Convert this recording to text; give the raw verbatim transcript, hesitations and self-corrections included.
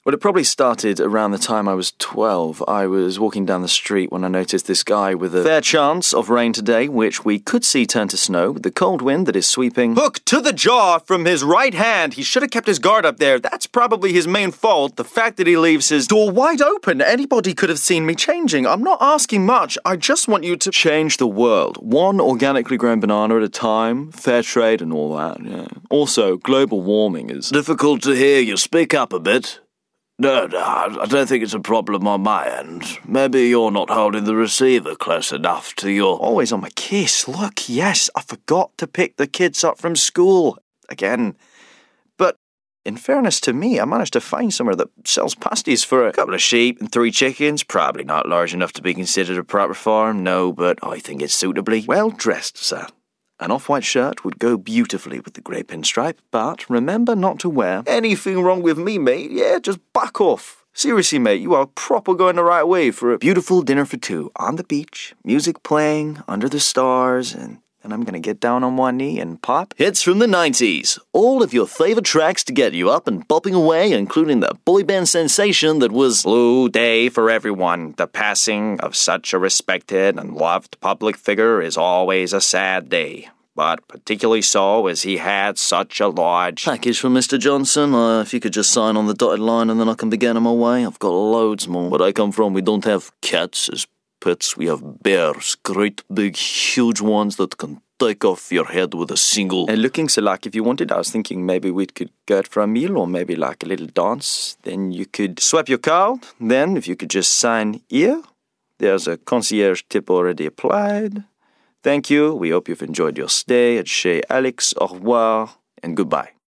Well, it probably started around the time I was twelve. I was walking down the street when I noticed this guy with a fair chance of rain today, which we could see turn to snow, with the cold wind that is sweeping hook to the jaw from his right hand. He should have kept his guard up there. That's probably his main fault, the fact that he leaves his door wide open. Anybody could have seen me changing. I'm not asking much. I just want you to change the world. One organically grown banana at a time, fair trade and all that, yeah. Also, global warming is difficult to hear you. Speak up a bit. No, no, I don't think it's a problem on my end. Maybe you're not holding the receiver close enough to your... Always on my case. Look, yes, I forgot to pick the kids up from school. Again. But in fairness to me, I managed to find somewhere that sells pasties for a couple of sheep and three chickens. Probably not large enough to be considered a proper farm, no, but I think it's suitably well dressed, sir. An off-white shirt would go beautifully with the grey pinstripe, but remember not to wear anything wrong with me, mate. Yeah, just back off. Seriously, mate, you are proper going the right way for a beautiful dinner for two on the beach, music playing under the stars, and then I'm gonna get down on one knee and pop hits from the nineties. All of your favorite tracks to get you up and bopping away, including the boy band sensation that was Blue Day for everyone. The passing of such a respected and loved public figure is always a sad day, but particularly so as he had such a large package from Mister Johnson. Uh, if you could just sign on the dotted line and then I can begin on my way. I've got loads more. Where I come from, we don't have cats as pets. We have bears, great big huge ones that can take off your head with a single. And looking so like if you wanted, I was thinking maybe we could go out for a meal or maybe like a little dance. Then you could swipe your card. Then if you could just sign here. There's a concierge tip already applied. Thank you. We hope you've enjoyed your stay at Chez Alex. Au revoir and goodbye.